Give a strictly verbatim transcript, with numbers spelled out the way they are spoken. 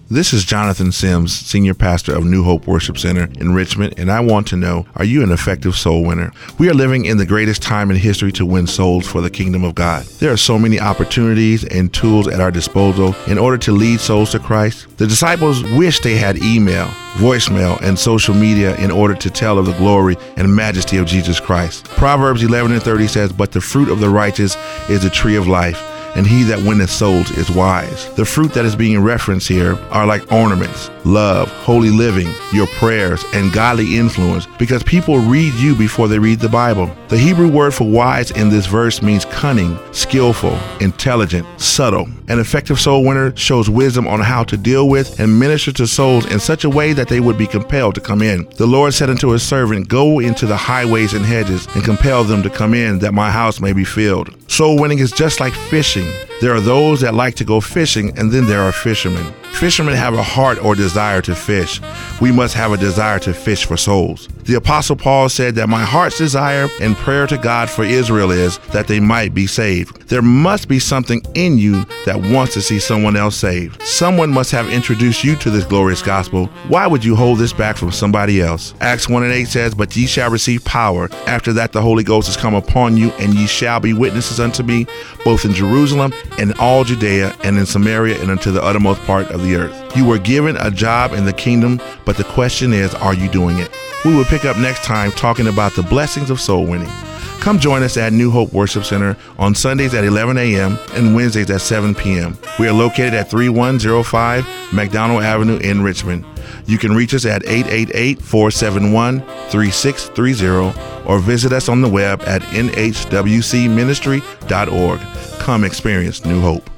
This is Jonathan Sims, Senior Pastor of New Hope Worship Center in Richmond, and I want to know, are you an effective soul winner? We are living in the greatest time in history to win souls for the kingdom of God. There are so many opportunities and tools at our disposal in order to lead souls to Christ. The disciples wished they had email, voicemail, and social media in order to tell of the glory and majesty of Jesus Christ. Proverbs eleven and thirty says, "But the fruit of the righteous is the tree of life, and he that winneth souls is wise." The fruit that is being referenced here are like ornaments, love, holy living, your prayers, and godly influence, because people read you before they read the Bible. The Hebrew word for wise in this verse means cunning, skillful, intelligent, subtle. An effective soul winner shows wisdom on how to deal with and minister to souls in such a way that they would be compelled to come in. The Lord said unto his servant, "Go into the highways and hedges and compel them to come in, that my house may be filled." Soul winning is just like fishing. There are those that like to go fishing, and then there are fishermen. Fishermen have a heart or desire to fish. We must have a desire to fish for souls. The Apostle Paul said that my heart's desire and prayer to God for Israel is that they might be saved. There must be something in you that wants to see someone else saved. Someone must have introduced you to this glorious gospel. Why would you hold this back from somebody else? Acts one and eight says, "But ye shall receive power. After that the Holy Ghost is come upon you, and ye shall be witnesses unto me, both in Jerusalem and all Judea and in Samaria and unto the uttermost part of the earth." You were given a job in the kingdom, but the question is, are you doing it? We will pick up next time talking about the blessings of soul winning. Come join us at New Hope Worship Center on Sundays at eleven a.m. and Wednesdays at seven p.m. We are located at thirty-one oh five McDonald Avenue in Richmond. You can reach us at eight eight eight, four seven one, three six three zero or visit us on the web at n h w c ministry dot org. Come experience New Hope.